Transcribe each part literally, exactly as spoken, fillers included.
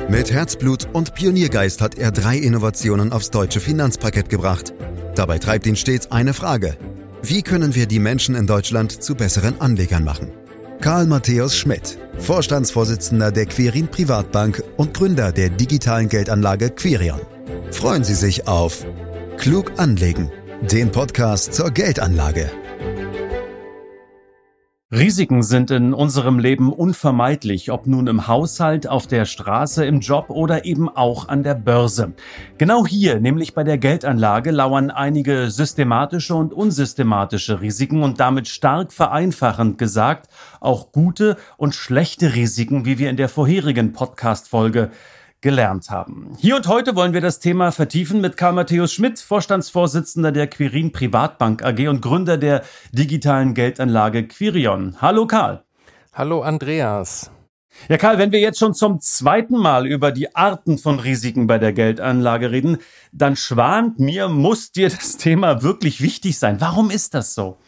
Mit Herzblut und Pioniergeist hat er drei Innovationen aufs deutsche Finanzparkett gebracht. Dabei treibt ihn stets eine Frage: Wie können wir die Menschen in Deutschland zu besseren Anlegern machen? Karl Matthäus Schmidt, Vorstandsvorsitzender der Quirin Privatbank und Gründer der digitalen Geldanlage Quirion. Freuen Sie sich auf Klug anlegen, den Podcast zur Geldanlage. Risiken sind in unserem Leben unvermeidlich, ob nun im Haushalt, auf der Straße, im Job oder eben auch an der Börse. Genau hier, nämlich bei der Geldanlage, lauern einige systematische und unsystematische Risiken und damit stark vereinfachend gesagt auch gute und schlechte Risiken, wie wir in der vorherigen Podcast-Folge gelernt haben. Hier und heute wollen wir das Thema vertiefen mit Karl Matthäus Schmidt, Vorstandsvorsitzender der Quirin Privatbank A G und Gründer der digitalen Geldanlage Quirion. Hallo Karl. Hallo Andreas. Ja Karl, wenn wir jetzt schon zum zweiten Mal über die Arten von Risiken bei der Geldanlage reden, dann schwant mir, muss dir das Thema wirklich wichtig sein. Warum ist das so?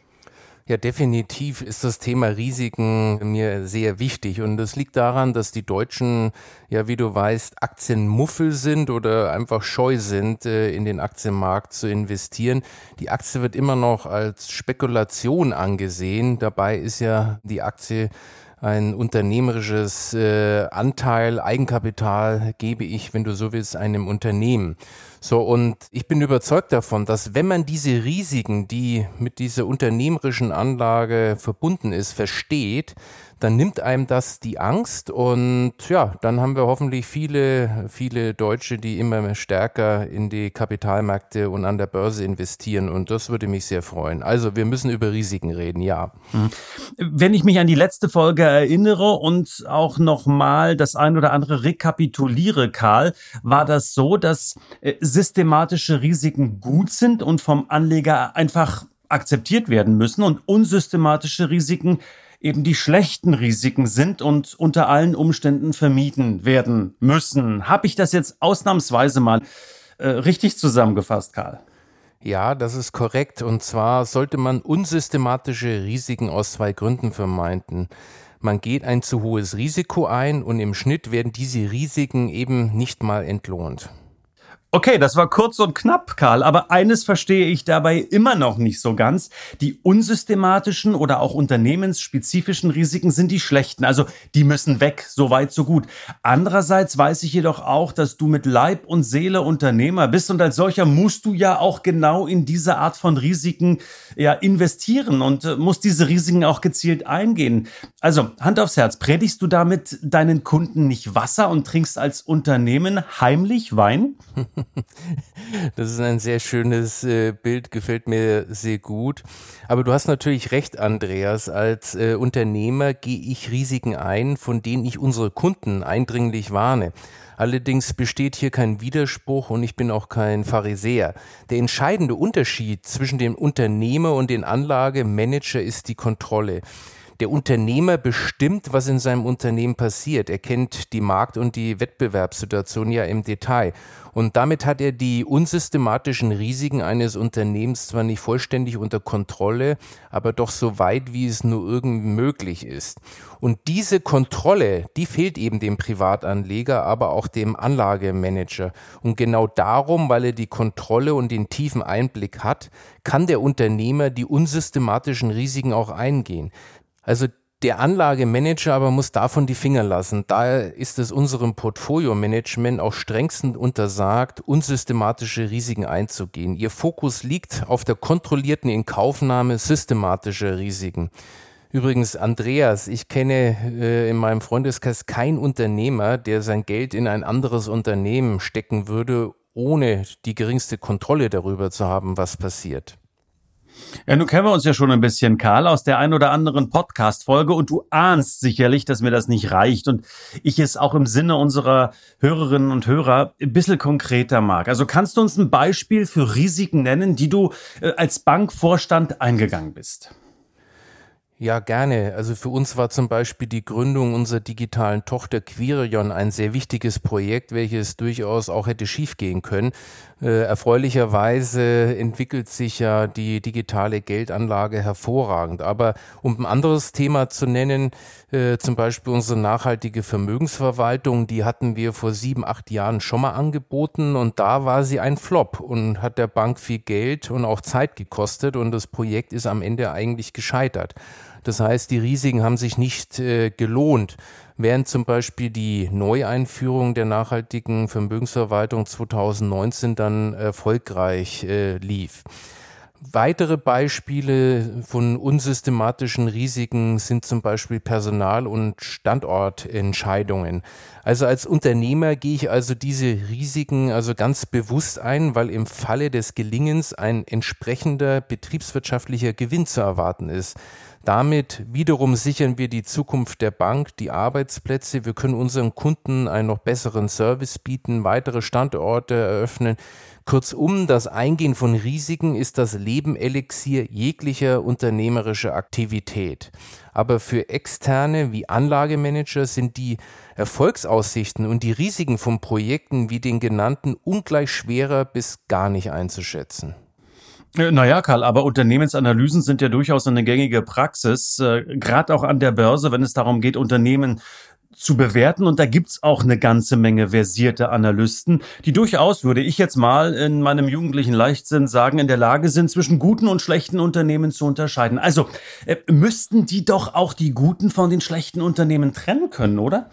Ja, definitiv ist das Thema Risiken mir sehr wichtig und das liegt daran, dass die Deutschen, ja wie du weißt, Aktienmuffel sind oder einfach scheu sind, in den Aktienmarkt zu investieren. Die Aktie wird immer noch als Spekulation angesehen, dabei ist ja die Aktie ein unternehmerisches äh, Anteil, Eigenkapital gebe ich, wenn du so willst, einem Unternehmen. So, und ich bin überzeugt davon, dass wenn man diese Risiken, die mit dieser unternehmerischen Anlage verbunden ist, versteht, dann nimmt einem das die Angst und ja, dann haben wir hoffentlich viele, viele Deutsche, die immer stärker in die Kapitalmärkte und an der Börse investieren und das würde mich sehr freuen. Also wir müssen über Risiken reden, ja. Wenn ich mich an die letzte Folge erinnere und auch nochmal das ein oder andere rekapituliere, Karl, war das so, dass äh, systematische Risiken gut sind und vom Anleger einfach akzeptiert werden müssen und unsystematische Risiken eben die schlechten Risiken sind und unter allen Umständen vermieden werden müssen. Habe ich das jetzt ausnahmsweise mal äh, richtig zusammengefasst, Karl? Ja, das ist korrekt. Und zwar sollte man unsystematische Risiken aus zwei Gründen vermeiden. Man geht ein zu hohes Risiko ein und im Schnitt werden diese Risiken eben nicht mal entlohnt. Okay, das war kurz und knapp, Karl, aber eines verstehe ich dabei immer noch nicht so ganz. Die unsystematischen oder auch unternehmensspezifischen Risiken sind die schlechten, also die müssen weg, so weit, so gut. Andererseits weiß ich jedoch auch, dass du mit Leib und Seele Unternehmer bist und als solcher musst du ja auch genau in diese Art von Risiken ja investieren und äh, musst diese Risiken auch gezielt eingehen. Also, Hand aufs Herz, predigst du damit deinen Kunden nicht Wasser und trinkst als Unternehmen heimlich Wein? Das ist ein sehr schönes äh, Bild, gefällt mir sehr gut. Aber du hast natürlich recht, Andreas. Als äh, Unternehmer gehe ich Risiken ein, von denen ich unsere Kunden eindringlich warne. Allerdings besteht hier kein Widerspruch und ich bin auch kein Pharisäer. Der entscheidende Unterschied zwischen dem Unternehmer und dem Anlagemanager ist die Kontrolle. Der Unternehmer bestimmt, was in seinem Unternehmen passiert. Er kennt die Markt- und die Wettbewerbssituation ja im Detail. Und damit hat er die unsystematischen Risiken eines Unternehmens zwar nicht vollständig unter Kontrolle, aber doch so weit, wie es nur irgend möglich ist. Und diese Kontrolle, die fehlt eben dem Privatanleger, aber auch dem Anlagemanager. Und genau darum, weil er die Kontrolle und den tiefen Einblick hat, kann der Unternehmer die unsystematischen Risiken auch eingehen. Also der Anlagemanager aber muss davon die Finger lassen. Daher ist es unserem Portfolio-Management auch strengstens untersagt, unsystematische Risiken einzugehen. Ihr Fokus liegt auf der kontrollierten Inkaufnahme systematischer Risiken. Übrigens, Andreas, ich kenne äh, in meinem Freundeskreis keinen Unternehmer, der sein Geld in ein anderes Unternehmen stecken würde, ohne die geringste Kontrolle darüber zu haben, was passiert. Ja, nun kennen wir uns ja schon ein bisschen, Karl, aus der ein oder anderen Podcast-Folge und du ahnst sicherlich, dass mir das nicht reicht und ich es auch im Sinne unserer Hörerinnen und Hörer ein bisschen konkreter mag. Also kannst du uns ein Beispiel für Risiken nennen, die du äh, als Bankvorstand eingegangen bist? Ja, gerne. Also für uns war zum Beispiel die Gründung unserer digitalen Tochter Quirion ein sehr wichtiges Projekt, welches durchaus auch hätte schiefgehen können. Äh, erfreulicherweise entwickelt sich ja die digitale Geldanlage hervorragend. Aber um ein anderes Thema zu nennen, äh, zum Beispiel unsere nachhaltige Vermögensverwaltung, die hatten wir vor sieben, acht Jahren schon mal angeboten und da war sie ein Flop und hat der Bank viel Geld und auch Zeit gekostet und das Projekt ist am Ende eigentlich gescheitert. Das heißt, die Risiken haben sich nicht äh, gelohnt, während zum Beispiel die Neueinführung der nachhaltigen Vermögensverwaltung zweitausendneunzehn dann erfolgreich äh, lief. Weitere Beispiele von unsystematischen Risiken sind zum Beispiel Personal- und Standortentscheidungen. Also als Unternehmer gehe ich also diese Risiken also ganz bewusst ein, weil im Falle des Gelingens ein entsprechender betriebswirtschaftlicher Gewinn zu erwarten ist. Damit wiederum sichern wir die Zukunft der Bank, die Arbeitsplätze. Wir können unseren Kunden einen noch besseren Service bieten, weitere Standorte eröffnen. Kurzum, das Eingehen von Risiken ist das Lebenelixier jeglicher unternehmerischer Aktivität. Aber für Externe wie Anlagemanager sind die Erfolgsaussichten und die Risiken von Projekten wie den genannten ungleich schwerer bis gar nicht einzuschätzen. Naja, Karl, aber Unternehmensanalysen sind ja durchaus eine gängige Praxis, äh, gerade auch an der Börse, wenn es darum geht, Unternehmen zu bewerten. Und da gibt's auch eine ganze Menge versierte Analysten, die durchaus, würde ich jetzt mal in meinem jugendlichen Leichtsinn sagen, in der Lage sind, zwischen guten und schlechten Unternehmen zu unterscheiden. Also äh, müssten die doch auch die guten von den schlechten Unternehmen trennen können, oder?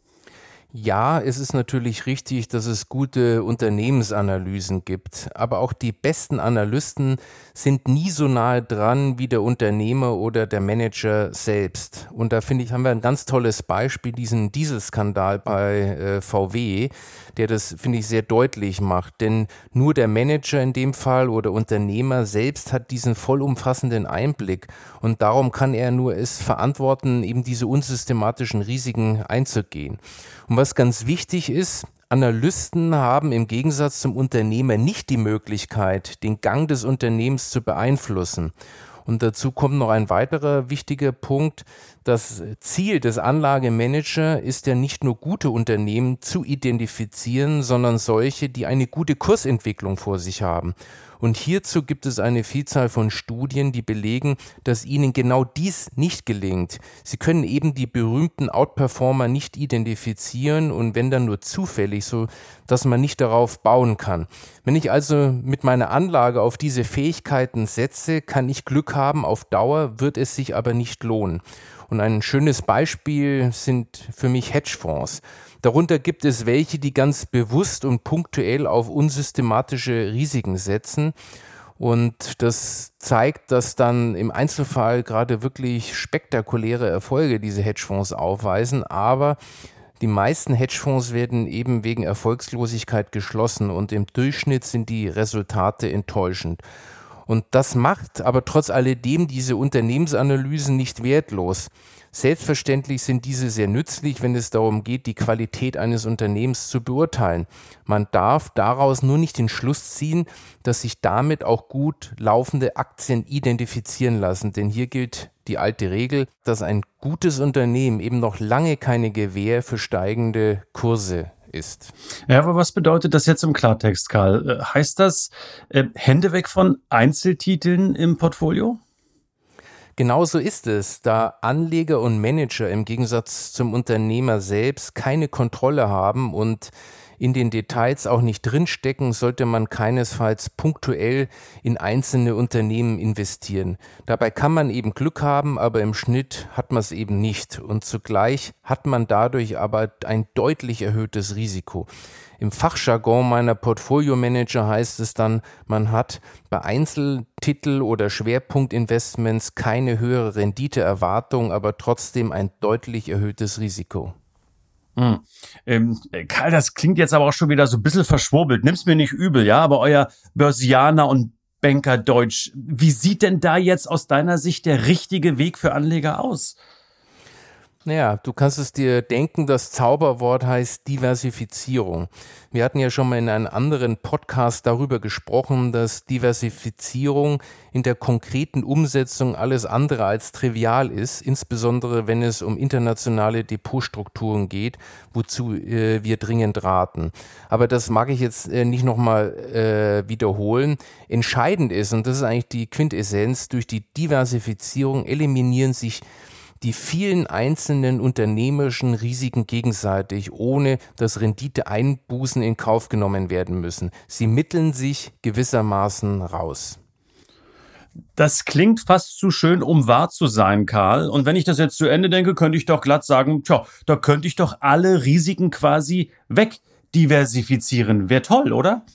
Ja, es ist natürlich richtig, dass es gute Unternehmensanalysen gibt, aber auch die besten Analysten sind nie so nahe dran wie der Unternehmer oder der Manager selbst. Und da finde ich, haben wir ein ganz tolles Beispiel, diesen Dieselskandal bei äh, V W, der das, finde ich, sehr deutlich macht. Denn nur der Manager in dem Fall oder Unternehmer selbst hat diesen vollumfassenden Einblick und darum kann er nur es verantworten, eben diese unsystematischen Risiken einzugehen. Und was ganz wichtig ist, Analysten haben im Gegensatz zum Unternehmer nicht die Möglichkeit, den Gang des Unternehmens zu beeinflussen. Und dazu kommt noch ein weiterer wichtiger Punkt. Das Ziel des Anlagemanager ist ja nicht nur gute Unternehmen zu identifizieren, sondern solche, die eine gute Kursentwicklung vor sich haben. Und hierzu gibt es eine Vielzahl von Studien, die belegen, dass ihnen genau dies nicht gelingt. Sie können eben die berühmten Outperformer nicht identifizieren und wenn dann nur zufällig, so dass man nicht darauf bauen kann. Wenn ich also mit meiner Anlage auf diese Fähigkeiten setze, kann ich Glück haben, auf Dauer wird es sich aber nicht lohnen. Und ein schönes Beispiel sind für mich Hedgefonds. Darunter gibt es welche, die ganz bewusst und punktuell auf unsystematische Risiken setzen. Und das zeigt, dass dann im Einzelfall gerade wirklich spektakuläre Erfolge diese Hedgefonds aufweisen. Aber die meisten Hedgefonds werden eben wegen Erfolgslosigkeit geschlossen und im Durchschnitt sind die Resultate enttäuschend. Und das macht aber trotz alledem diese Unternehmensanalysen nicht wertlos. Selbstverständlich sind diese sehr nützlich, wenn es darum geht, die Qualität eines Unternehmens zu beurteilen. Man darf daraus nur nicht den Schluss ziehen, dass sich damit auch gut laufende Aktien identifizieren lassen. Denn hier gilt die alte Regel, dass ein gutes Unternehmen eben noch lange keine Gewähr für steigende Kurse ist. Ja, aber was bedeutet das jetzt im Klartext, Karl? Heißt das äh, Hände weg von Einzeltiteln im Portfolio? Genau so ist es, da Anleger und Manager im Gegensatz zum Unternehmer selbst keine Kontrolle haben und in den Details auch nicht drinstecken, sollte man keinesfalls punktuell in einzelne Unternehmen investieren. Dabei kann man eben Glück haben, aber im Schnitt hat man es eben nicht. Und zugleich hat man dadurch aber ein deutlich erhöhtes Risiko. Im Fachjargon meiner Portfolio-Manager heißt es dann, man hat bei Einzeltitel- oder Schwerpunktinvestments keine höhere Renditeerwartung, aber trotzdem ein deutlich erhöhtes Risiko. Hm. Ähm, Karl, das klingt jetzt aber auch schon wieder so ein bisschen verschwurbelt. Nimm's mir nicht übel, ja, aber euer Börsianer und Banker Deutsch, wie sieht denn da jetzt aus deiner Sicht der richtige Weg für Anleger aus? Naja, du kannst es dir denken, das Zauberwort heißt Diversifizierung. Wir hatten ja schon mal in einem anderen Podcast darüber gesprochen, dass Diversifizierung in der konkreten Umsetzung alles andere als trivial ist, insbesondere wenn es um internationale Depotstrukturen geht, wozu äh, wir dringend raten. Aber das mag ich jetzt äh, nicht nochmal äh, wiederholen. Entscheidend ist, und das ist eigentlich die Quintessenz, durch die Diversifizierung eliminieren sich die vielen einzelnen unternehmerischen Risiken gegenseitig, ohne dass Renditeeinbußen in Kauf genommen werden müssen. Sie mitteln sich gewissermaßen raus. Das klingt fast zu schön, um wahr zu sein, Karl. Und wenn ich das jetzt zu Ende denke, könnte ich doch glatt sagen, tja, da könnte ich doch alle Risiken quasi wegdiversifizieren. Wäre toll, oder?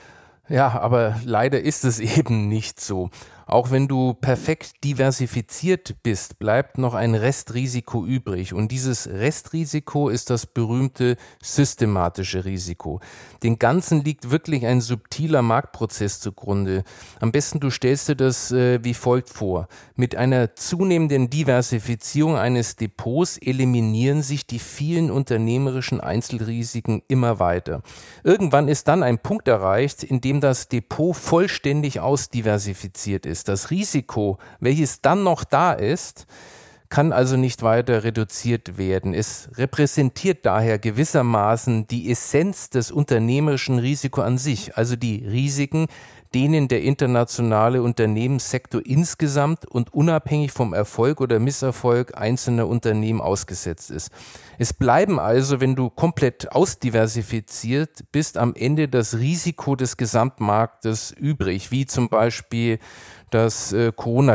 Ja, aber leider ist es eben nicht so. Auch wenn du perfekt diversifiziert bist, bleibt noch ein Restrisiko übrig. Und dieses Restrisiko ist das berühmte systematische Risiko. Den Ganzen liegt wirklich ein subtiler Marktprozess zugrunde. Am besten du stellst dir das äh, wie folgt vor. Mit einer zunehmenden Diversifizierung eines Depots eliminieren sich die vielen unternehmerischen Einzelrisiken immer weiter. Irgendwann ist dann ein Punkt erreicht, in dem das Depot vollständig ausdiversifiziert ist. Das Risiko, welches dann noch da ist, kann also nicht weiter reduziert werden. Es repräsentiert daher gewissermaßen die Essenz des unternehmerischen Risikos an sich, also die Risiken, denen der internationale Unternehmenssektor insgesamt und unabhängig vom Erfolg oder Misserfolg einzelner Unternehmen ausgesetzt ist. Es bleiben also, wenn du komplett ausdiversifiziert bist, am Ende das Risiko des Gesamtmarktes übrig, wie zum Beispiel das äh,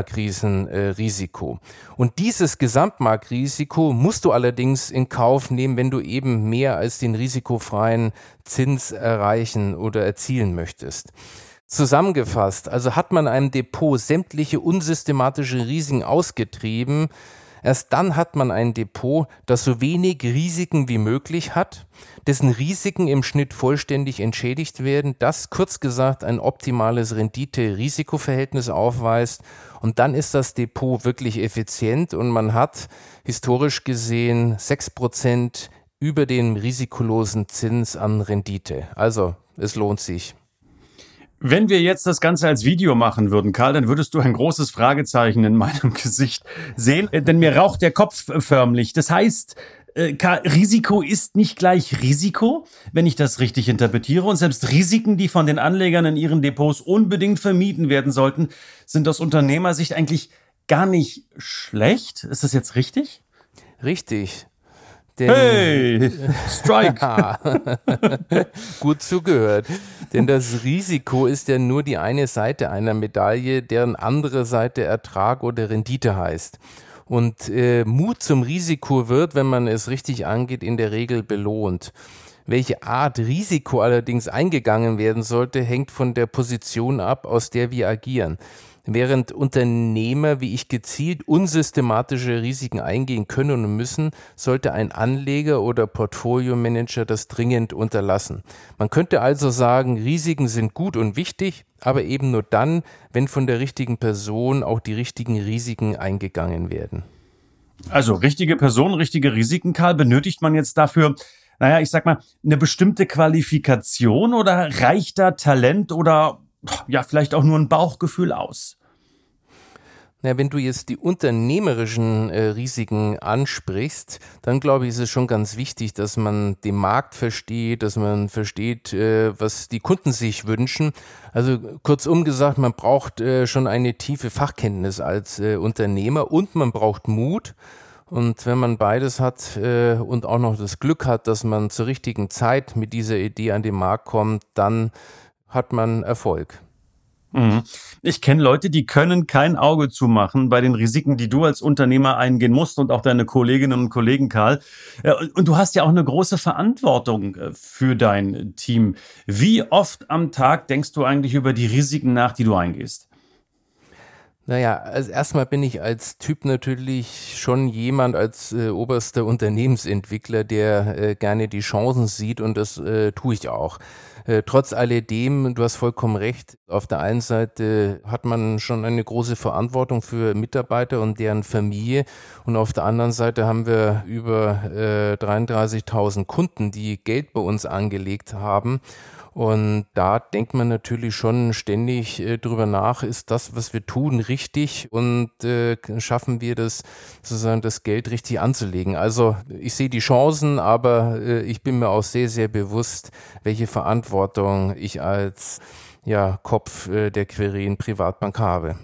Corona-Krisen-Risiko. Und dieses Gesamtmarktrisiko musst du allerdings in Kauf nehmen, wenn du eben mehr als den risikofreien Zins erreichen oder erzielen möchtest. Zusammengefasst, also hat man einem Depot sämtliche unsystematische Risiken ausgetrieben, erst dann hat man ein Depot, das so wenig Risiken wie möglich hat, dessen Risiken im Schnitt vollständig entschädigt werden, das kurz gesagt ein optimales Rendite-Risiko-Verhältnis aufweist und dann ist das Depot wirklich effizient und man hat historisch gesehen sechs Prozent über dem risikolosen Zins an Rendite. Also es lohnt sich. Wenn wir jetzt das Ganze als Video machen würden, Karl, dann würdest du ein großes Fragezeichen in meinem Gesicht sehen, denn mir raucht der Kopf förmlich. Das heißt, Karl, Risiko ist nicht gleich Risiko, wenn ich das richtig interpretiere. Und selbst Risiken, die von den Anlegern in ihren Depots unbedingt vermieden werden sollten, sind aus Unternehmersicht eigentlich gar nicht schlecht. Ist das jetzt richtig? Richtig. Denn, hey, Strike! Gut zugehört. Denn das Risiko ist ja nur die eine Seite einer Medaille, deren andere Seite Ertrag oder Rendite heißt. Und äh, Mut zum Risiko wird, wenn man es richtig angeht, in der Regel belohnt. Welche Art Risiko allerdings eingegangen werden sollte, hängt von der Position ab, aus der wir agieren. Während Unternehmer wie ich gezielt unsystematische Risiken eingehen können und müssen, sollte ein Anleger oder Portfolio-Manager das dringend unterlassen. Man könnte also sagen, Risiken sind gut und wichtig, aber eben nur dann, wenn von der richtigen Person auch die richtigen Risiken eingegangen werden. Also richtige Person, richtige Risiken, Karl, benötigt man jetzt dafür, naja, ich sag mal, eine bestimmte Qualifikation oder reicht da Talent oder ja, vielleicht auch nur ein Bauchgefühl aus? Na, wenn du jetzt die unternehmerischen äh, Risiken ansprichst, dann glaube ich, ist es schon ganz wichtig, dass man den Markt versteht, dass man versteht, äh, was die Kunden sich wünschen. Also kurzum gesagt, man braucht äh, schon eine tiefe Fachkenntnis als äh, Unternehmer und man braucht Mut. Und wenn man beides hat äh, und auch noch das Glück hat, dass man zur richtigen Zeit mit dieser Idee an den Markt kommt, dann hat man Erfolg. Ich kenne Leute, die können kein Auge zumachen bei den Risiken, die du als Unternehmer eingehen musst und auch deine Kolleginnen und Kollegen, Karl. Und du hast ja auch eine große Verantwortung für dein Team. Wie oft am Tag denkst du eigentlich über die Risiken nach, die du eingehst? Naja, also erstmal bin ich als Typ natürlich schon jemand, als äh, oberster Unternehmensentwickler, der äh, gerne die Chancen sieht, und das äh, tue ich auch. Äh, trotz alledem, du hast vollkommen recht, auf der einen Seite hat man schon eine große Verantwortung für Mitarbeiter und deren Familie, und auf der anderen Seite haben wir über äh, dreiunddreißigtausend Kunden, die Geld bei uns angelegt haben. Und da denkt man natürlich schon ständig äh, drüber nach, ist das, was wir tun, richtig, und äh, schaffen wir das, sozusagen das Geld richtig anzulegen. Also ich sehe die Chancen, aber äh, ich bin mir auch sehr, sehr bewusst, welche Verantwortung ich als ja, Kopf äh, der Quirin Privatbank habe.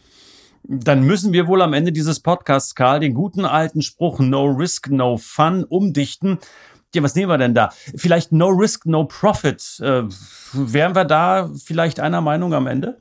Dann müssen wir wohl am Ende dieses Podcasts, Karl, den guten alten Spruch No Risk, No Fun umdichten. Ja, was nehmen wir denn da? Vielleicht No Risk, No Profit. Äh, wären wir da vielleicht einer Meinung am Ende?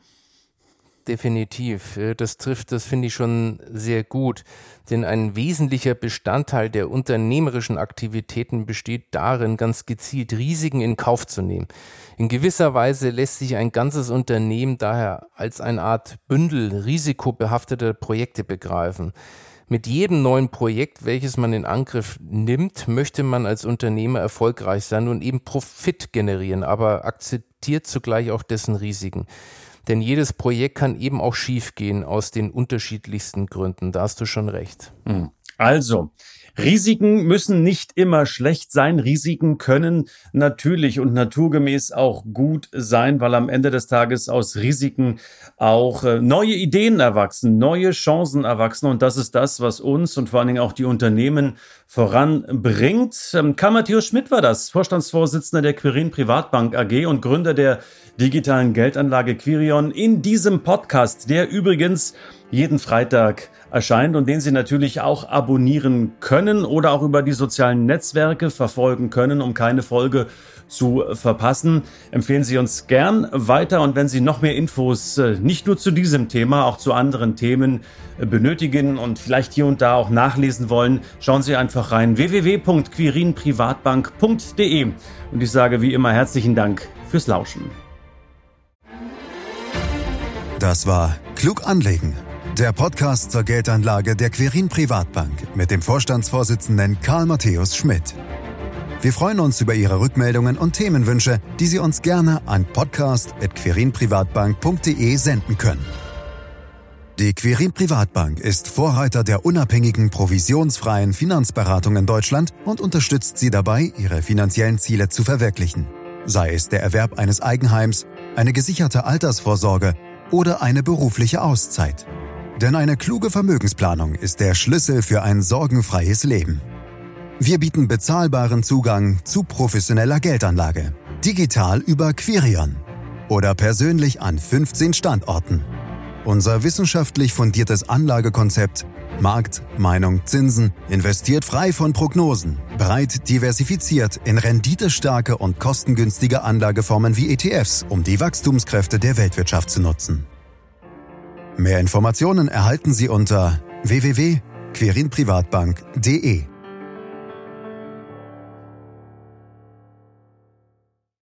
Definitiv. Das trifft, das finde ich schon sehr gut. Denn ein wesentlicher Bestandteil der unternehmerischen Aktivitäten besteht darin, ganz gezielt Risiken in Kauf zu nehmen. In gewisser Weise lässt sich ein ganzes Unternehmen daher als eine Art Bündel risikobehafteter Projekte begreifen. Mit jedem neuen Projekt, welches man in Angriff nimmt, möchte man als Unternehmer erfolgreich sein und eben Profit generieren, aber akzeptiert zugleich auch dessen Risiken. Denn jedes Projekt kann eben auch schiefgehen aus den unterschiedlichsten Gründen. Da hast du schon recht. Also, Risiken müssen nicht immer schlecht sein. Risiken können natürlich und naturgemäß auch gut sein, weil am Ende des Tages aus Risiken auch äh, neue Ideen erwachsen, neue Chancen erwachsen. Und das ist das, was uns und vor allen Dingen auch die Unternehmen voranbringt. Ähm, Karl Matthäus Schmidt war das, Vorstandsvorsitzender der Quirin Privatbank A G und Gründer der digitalen Geldanlage Quirion, in diesem Podcast, der übrigens jeden Freitag erscheint und den Sie natürlich auch abonnieren können oder auch über die sozialen Netzwerke verfolgen können, um keine Folge zu verpassen. Empfehlen Sie uns gern weiter, und wenn Sie noch mehr Infos nicht nur zu diesem Thema, auch zu anderen Themen benötigen und vielleicht hier und da auch nachlesen wollen, schauen Sie einfach rein w w w punkt quirin privatbank punkt d e. Und ich sage wie immer herzlichen Dank fürs Lauschen. Das war Klug anlegen, der Podcast zur Geldanlage der Quirin Privatbank mit dem Vorstandsvorsitzenden Karl Matthäus Schmidt. Wir freuen uns über Ihre Rückmeldungen und Themenwünsche, die Sie uns gerne an podcast at quirin privatbank punkt d e senden können. Die Quirin Privatbank ist Vorreiter der unabhängigen, provisionsfreien Finanzberatung in Deutschland und unterstützt Sie dabei, Ihre finanziellen Ziele zu verwirklichen. Sei es der Erwerb eines Eigenheims, eine gesicherte Altersvorsorge oder eine berufliche Auszeit. Denn eine kluge Vermögensplanung ist der Schlüssel für ein sorgenfreies Leben. Wir bieten bezahlbaren Zugang zu professioneller Geldanlage, digital über Quirion oder persönlich an fünfzehn Standorten. Unser wissenschaftlich fundiertes Anlagekonzept Markt, Meinung, Zinsen investiert frei von Prognosen, breit diversifiziert in renditestarke und kostengünstige Anlageformen wie E T Fs, um die Wachstumskräfte der Weltwirtschaft zu nutzen. Mehr Informationen erhalten Sie unter w w w punkt quirin privatbank punkt d e.